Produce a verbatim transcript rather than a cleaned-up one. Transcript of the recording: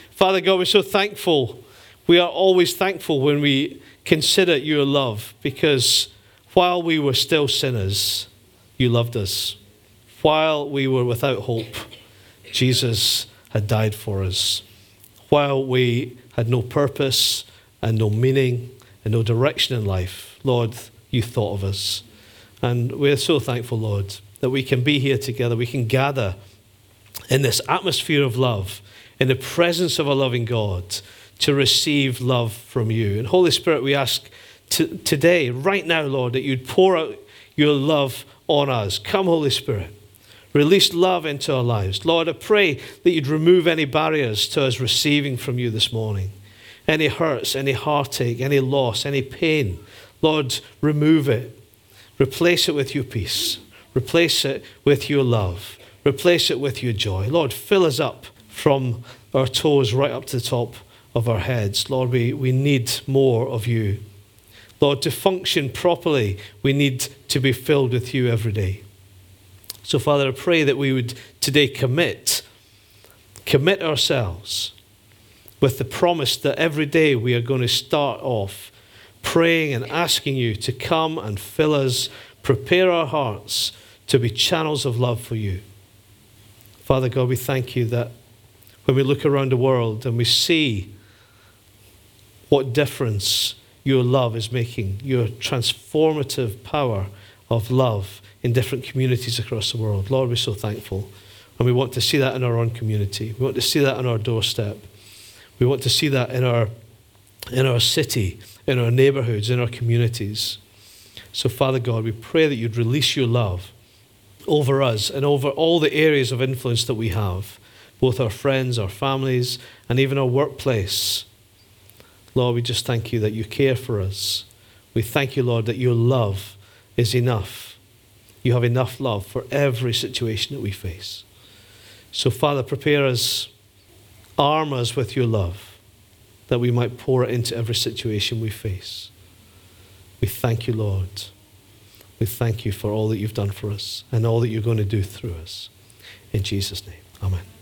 Father God, we're so thankful. We are always thankful when we consider your love, because while we were still sinners, you loved us. While we were without hope, Jesus had died for us. While we had no purpose and no meaning and no direction in life, Lord, you thought of us. And we're so thankful, Lord, that we can be here together. We can gather in this atmosphere of love, in the presence of a loving God, to receive love from you. And Holy Spirit, we ask to, today, right now, Lord, that you'd pour out your love on us. Come, Holy Spirit. Release love into our lives. Lord, I pray that you'd remove any barriers to us receiving from you this morning. Any hurts, any heartache, any loss, any pain. Lord, remove it. Replace it with your peace. Replace it with your love. Replace it with your joy. Lord, fill us up from our toes right up to the top of our heads. Lord, we, we need more of you. Lord, to function properly, we need to be filled with you every day. So, Father, I pray that we would today commit, commit ourselves with the promise that every day we are going to start off praying and asking you to come and fill us, prepare our hearts to be channels of love for you. Father God, we thank you that when we look around the world and we see what difference your love is making, your transformative power of love in different communities across the world. Lord, we're so thankful. And we want to see that in our own community. We want to see that on our doorstep. We want to see that in our, in our city, in our neighborhoods, in our communities. So, Father God, we pray that you'd release your love over us and over all the areas of influence that we have, both our friends, our families, and even our workplace. Lord, we just thank you that you care for us. We thank you, Lord, that your love is enough. You have enough love for every situation that we face. So, Father, prepare us, arm us with your love, that we might pour it into every situation we face. We thank you, Lord. We thank you for all that you've done for us and all that you're going to do through us. In Jesus' name, amen.